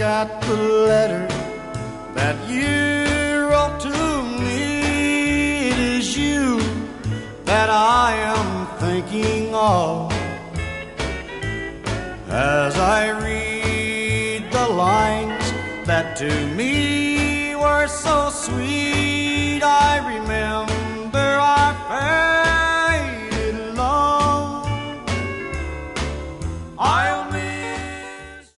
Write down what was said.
at the letter that you wrote to me. It is you that I am thinking of as I read the lines that to me were so sweet. I remember